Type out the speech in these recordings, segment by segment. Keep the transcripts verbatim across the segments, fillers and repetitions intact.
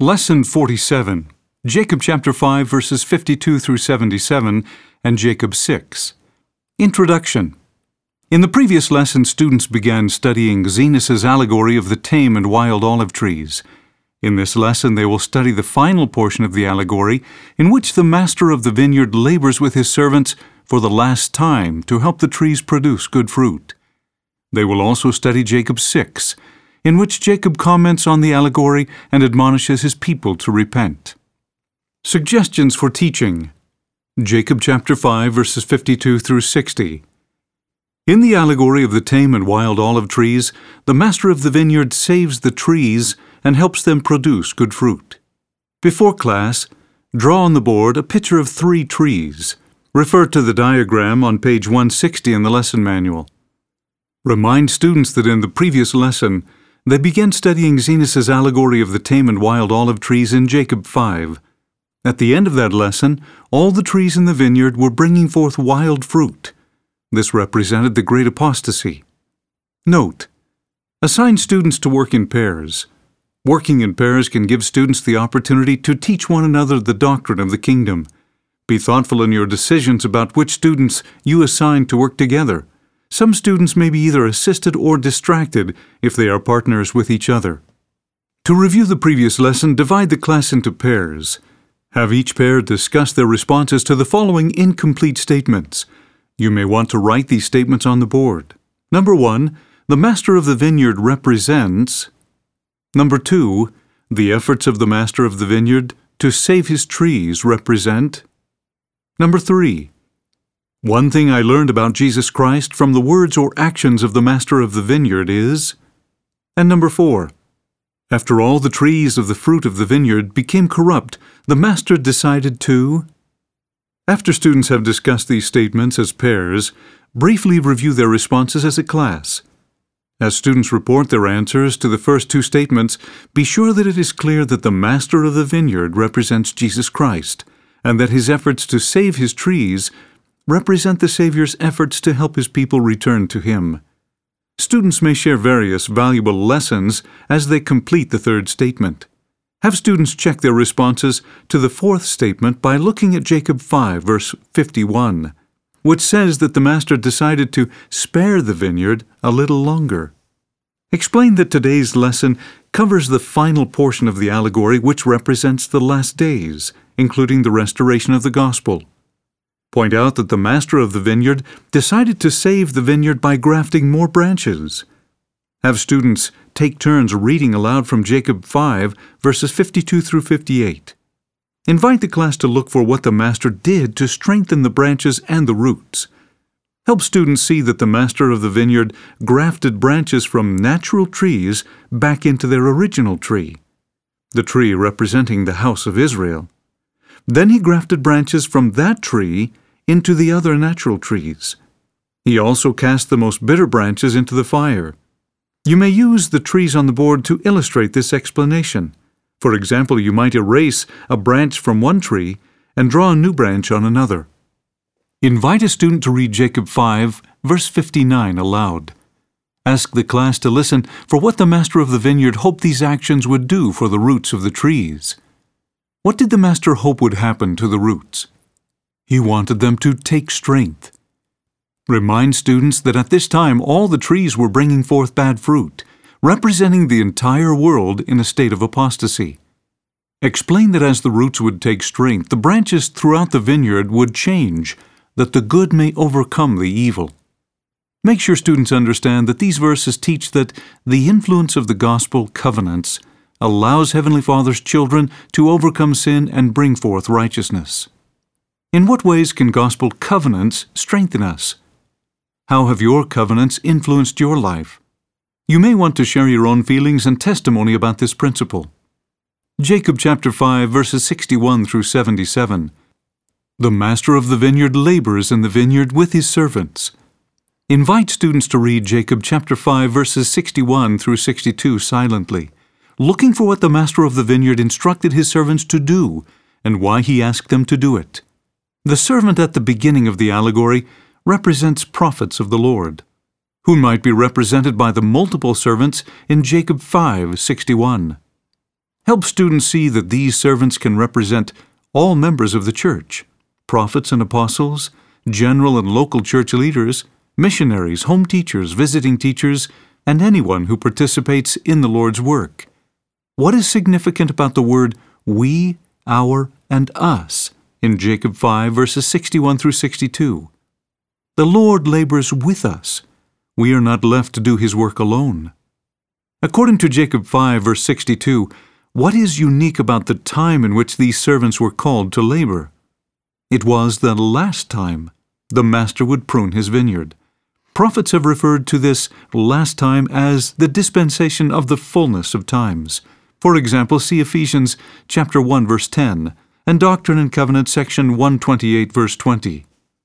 Lesson forty-seven, Jacob chapter five verses fifty-two through seventy-seven and Jacob six. Introduction. In the previous lesson, students began studying Zenos's allegory of the tame and wild olive trees. In this lesson, they will study the final portion of the allegory, in which the master of the vineyard labors with his servants for the last time to help the trees produce good fruit. They will also study Jacob six, in which Jacob comments on the allegory and admonishes his people to repent. Suggestions for teaching. Jacob chapter five verses fifty-two through sixty. In the allegory of the tame and wild olive trees, the master of the vineyard saves the trees and helps them produce good fruit. Before class, draw on the board a picture of three trees. Refer to the diagram on page one sixty in the lesson manual. Remind students that in the previous lesson, they began studying Zenos's allegory of the tame and wild olive trees in Jacob five. At the end of that lesson, all the trees in the vineyard were bringing forth wild fruit. This represented the great apostasy. Note: assign students to work in pairs. Working in pairs can give students the opportunity to teach one another the doctrine of the kingdom. Be thoughtful in your decisions about which students you assign to work together. Some students may be either assisted or distracted if they are partners with each other. To review the previous lesson, divide the class into pairs. Have each pair discuss their responses to the following incomplete statements. You may want to write these statements on the board. Number one, the master of the vineyard represents. Number two, the efforts of the master of the vineyard to save his trees represent. Number three, one thing I learned about Jesus Christ from the words or actions of the master of the vineyard is. And number four, after all the trees of the fruit of the vineyard became corrupt, the master decided to. After students have discussed these statements as pairs, briefly review their responses as a class. As students report their answers to the first two statements, be sure that it is clear that the master of the vineyard represents Jesus Christ, and that his efforts to save his trees represent the Savior's efforts to help his people return to him. Students may share various valuable lessons as they complete the third statement. Have students check their responses to the fourth statement by looking at Jacob five, verse fifty-one, which says that the master decided to spare the vineyard a little longer. Explain that today's lesson covers the final portion of the allegory, which represents the last days, including the restoration of the gospel. Point out that the master of the vineyard decided to save the vineyard by grafting more branches. Have students take turns reading aloud from Jacob five, verses fifty-two through fifty-eight. Invite the class to look for what the master did to strengthen the branches and the roots. Help students see that the master of the vineyard grafted branches from natural trees back into their original tree, the tree representing the house of Israel. Then he grafted branches from that tree into the other natural trees. He also cast the most bitter branches into the fire. You may use the trees on the board to illustrate this explanation. For example, you might erase a branch from one tree and draw a new branch on another. Invite a student to read Jacob five, verse fifty-nine aloud. Ask the class to listen for what the master of the vineyard hoped these actions would do for the roots of the trees. What did the master hope would happen to the roots? He wanted them to take strength. Remind students that at this time all the trees were bringing forth bad fruit, representing the entire world in a state of apostasy. Explain that as the roots would take strength, the branches throughout the vineyard would change, that the good may overcome the evil. Make sure students understand that these verses teach that the influence of the gospel covenants allows Heavenly Father's children to overcome sin and bring forth righteousness. In what ways can gospel covenants strengthen us? How have your covenants influenced your life? You may want to share your own feelings and testimony about this principle. Jacob chapter five, verses sixty-one through seventy-seven. The master of the vineyard labors in the vineyard with his servants. Invite students to read Jacob chapter five, verses sixty-one through sixty-two silently, looking for what the master of the vineyard instructed his servants to do and why he asked them to do it. The servant at the beginning of the allegory represents prophets of the Lord, who might be represented by the multiple servants in Jacob five sixty-one. Help students see that these servants can represent all members of the church, prophets and apostles, general and local church leaders, missionaries, home teachers, visiting teachers, and anyone who participates in the Lord's work. What is significant about the word we, our, and us in Jacob five, verses sixty-one through sixty-two? The Lord labors with us. We are not left to do His work alone. According to Jacob five, verse sixty-two, what is unique about the time in which these servants were called to labor? It was the last time the master would prune his vineyard. Prophets have referred to this last time as the dispensation of the fullness of times. For example, see Ephesians chapter one, verse ten, and Doctrine and Covenants section one twenty-eight, verse twenty.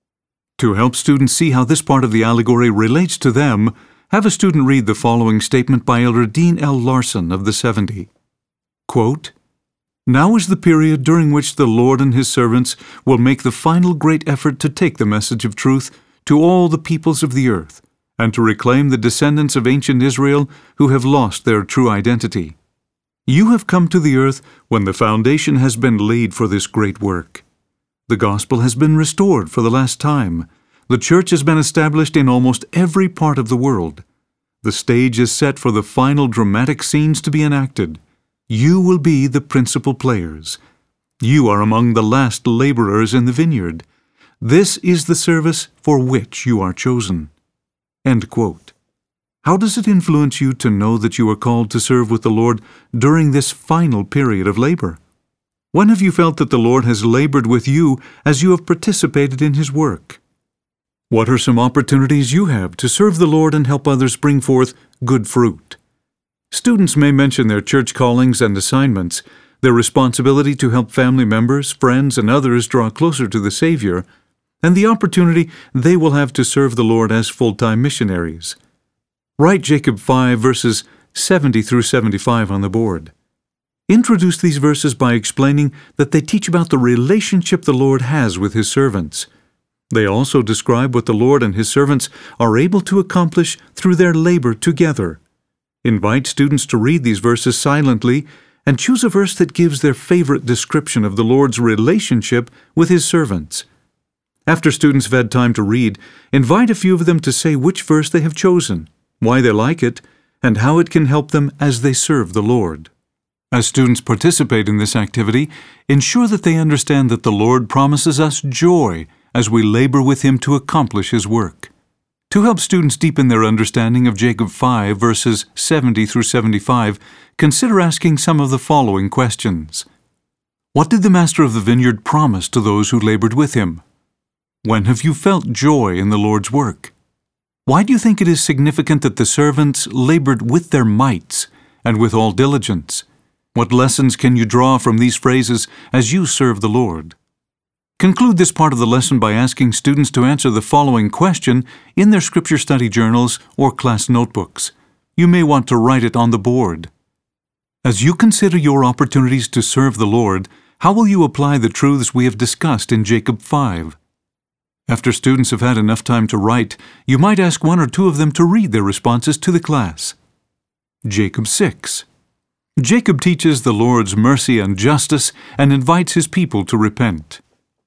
To help students see how this part of the allegory relates to them, have a student read the following statement by Elder Dean L. Larson of the seventy. Quote, "Now is the period during which the Lord and His servants will make the final great effort to take the message of truth to all the peoples of the earth, and to reclaim the descendants of ancient Israel who have lost their true identity. You have come to the earth when the foundation has been laid for this great work. The gospel has been restored for the last time. The church has been established in almost every part of the world. The stage is set for the final dramatic scenes to be enacted. You will be the principal players. You are among the last laborers in the vineyard. This is the service for which you are chosen." End quote. How does it influence you to know that you are called to serve with the Lord during this final period of labor? When have you felt that the Lord has labored with you as you have participated in His work? What are some opportunities you have to serve the Lord and help others bring forth good fruit? Students may mention their church callings and assignments, their responsibility to help family members, friends, and others draw closer to the Savior, and the opportunity they will have to serve the Lord as full-time missionaries. Write Jacob five, verses seventy through seventy-five on the board. Introduce these verses by explaining that they teach about the relationship the Lord has with His servants. They also describe what the Lord and His servants are able to accomplish through their labor together. Invite students to read these verses silently and choose a verse that gives their favorite description of the Lord's relationship with His servants. After students have had time to read, invite a few of them to say which verse they have chosen, why they like it, and how it can help them as they serve the Lord. As students participate in this activity, ensure that they understand that the Lord promises us joy as we labor with Him to accomplish His work. To help students deepen their understanding of Jacob five, verses seventy through seventy-five, consider asking some of the following questions. What did the master of the vineyard promise to those who labored with him? When have you felt joy in the Lord's work? Why do you think it is significant that the servants labored with their mights and with all diligence? What lessons can you draw from these phrases as you serve the Lord? Conclude this part of the lesson by asking students to answer the following question in their scripture study journals or class notebooks. You may want to write it on the board. As you consider your opportunities to serve the Lord, how will you apply the truths we have discussed in Jacob five? After students have had enough time to write, you might ask one or two of them to read their responses to the class. Jacob six. Jacob teaches the Lord's mercy and justice and invites his people to repent.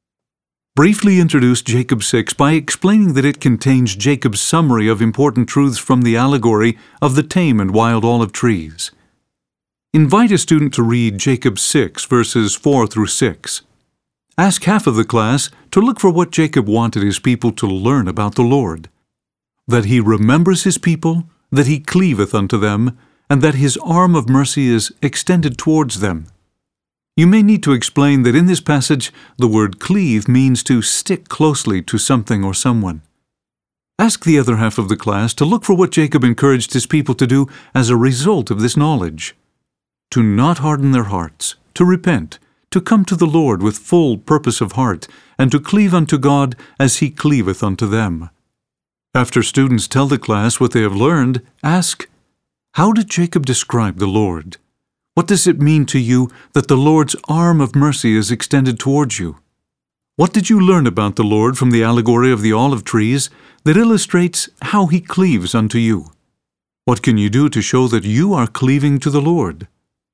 Briefly introduce Jacob six by explaining that it contains Jacob's summary of important truths from the allegory of the tame and wild olive trees. Invite a student to read Jacob six, verses four through six. Ask half of the class to look for what Jacob wanted his people to learn about the Lord. That He remembers His people, that He cleaveth unto them, and that His arm of mercy is extended towards them. You may need to explain that in this passage the word cleave means to stick closely to something or someone. Ask the other half of the class to look for what Jacob encouraged his people to do as a result of this knowledge. To not harden their hearts, to repent, to come to the Lord with full purpose of heart, and to cleave unto God as He cleaveth unto them. After students tell the class what they have learned, ask, how did Jacob describe the Lord? What does it mean to you that the Lord's arm of mercy is extended towards you? What did you learn about the Lord from the allegory of the olive trees that illustrates how He cleaves unto you? What can you do to show that you are cleaving to the Lord?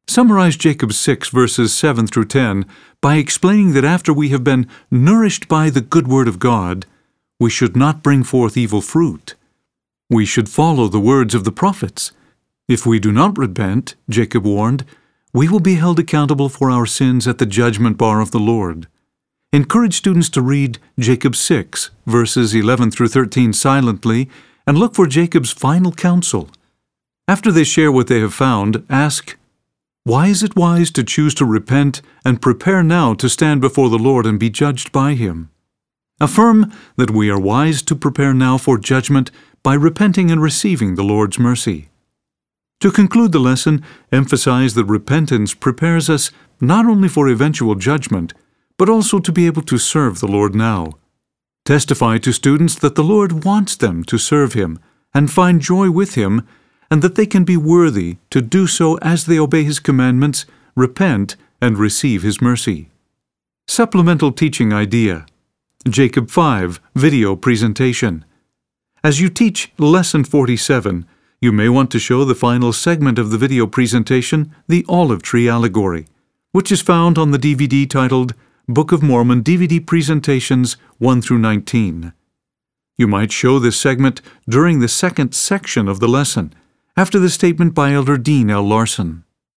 Summarize Jacob six, verses seven through ten, by explaining that after we have been nourished by the good word of God, we should not bring forth evil fruit. We should follow the words of the prophets. If we do not repent, Jacob warned, we will be held accountable for our sins at the judgment bar of the Lord. Encourage students to read Jacob six, verses eleven through thirteen silently, and look for Jacob's final counsel. After they share what they have found, ask, why is it wise to choose to repent and prepare now to stand before the Lord and be judged by Him? Affirm that we are wise to prepare now for judgment by repenting and receiving the Lord's mercy. To conclude the lesson, emphasize that repentance prepares us not only for eventual judgment, but also to be able to serve the Lord now. Testify to students that the Lord wants them to serve Him and find joy with Him, and that they can be worthy to do so as they obey His commandments, repent, and receive His mercy. Supplemental teaching idea. Jacob five video presentation. As you teach Lesson forty-seven, you may want to show the final segment of the video presentation, the Olive Tree Allegory, which is found on the D V D titled Book of Mormon D V D Presentations one through nineteen. You might show this segment during the second section of the lesson, after the statement by Elder Dean L. Larson.